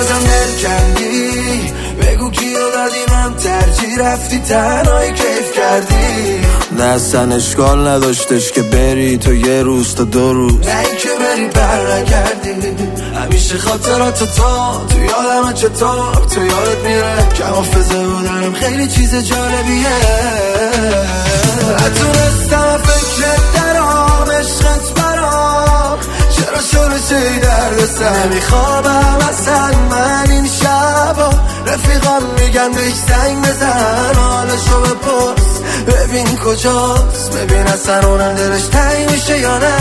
ازم دل کردی، بگو کیو دادی من ترجیح رفتی تنهایی کیف کردی. نه اصلا اشکال نداشتش که بری تو یه روز تا 2 روز، نه این که بری بر نکردی. همیشه خاطرات تو یادم چطور تو یادت میره که حافظه بودنم خیلی چیز جالبیه. نتونستم فکرت درام عشقت برام، چرا شده درد سر نمیخوابم اصلا من این شبا. رفیقان میگن بهش زنگ بزن حالشو بپرس ببین کجاست، ببین اصلا اونم دلش تنگ میشه یا نه.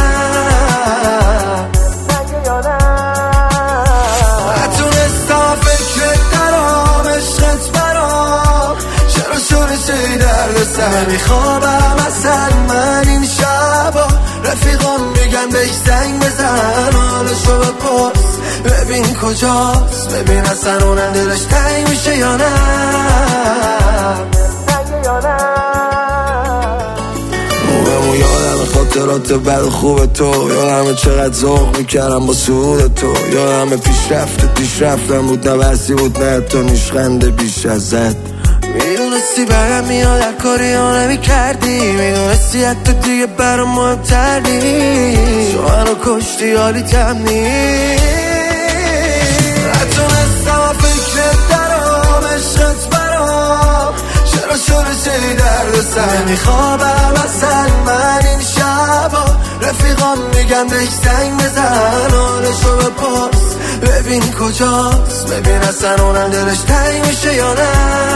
نتونستم فکرت درام عشقت برام، چرا شده درد سر نمیخوابم اصلا من این شبا. رفیقان میگن بهش زنگ بزن حالشو بپرس ببین کجاست، ببین اصلا اونم دلش تنگ میشه یا نه. اون یادم خاطرات بد خوب تو، یادم چقدر ذوق میکردم با سعود تو، یادم پیشرفتم بود نه بسی بود نه تو نیشخنده بیش ازت. میدونستی برم میاد هر کاری ها نمی کردی، میدونستی حتی دیگه برام مهمتر نیست، تو منو کشتی حالی تم نیست. نتونستم فکرت درام عشقت برام، چرا شده درد سر نمیخوابم اصلا من این شبا. رفیقان میگن بهش زنگ بزن حالشو بپرس ببین کجاست، ببین اصلا اونم دلش تنگ میشه یا نه.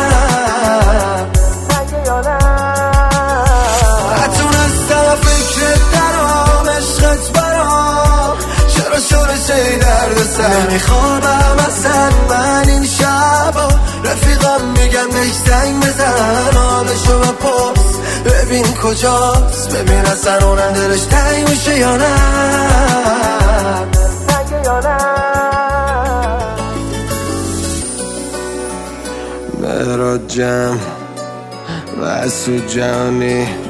نتونستم فکرت درام عشقت برام، چرا شده درد سر نمیخوابم اصلا من این شبا. رفیقان میگن بهش زنگ بزن حالشو بپرس ببین کجاست، ببین اصلا اونم دلش تنگ میشه یا نه. مهراد جمع و اسود جهانی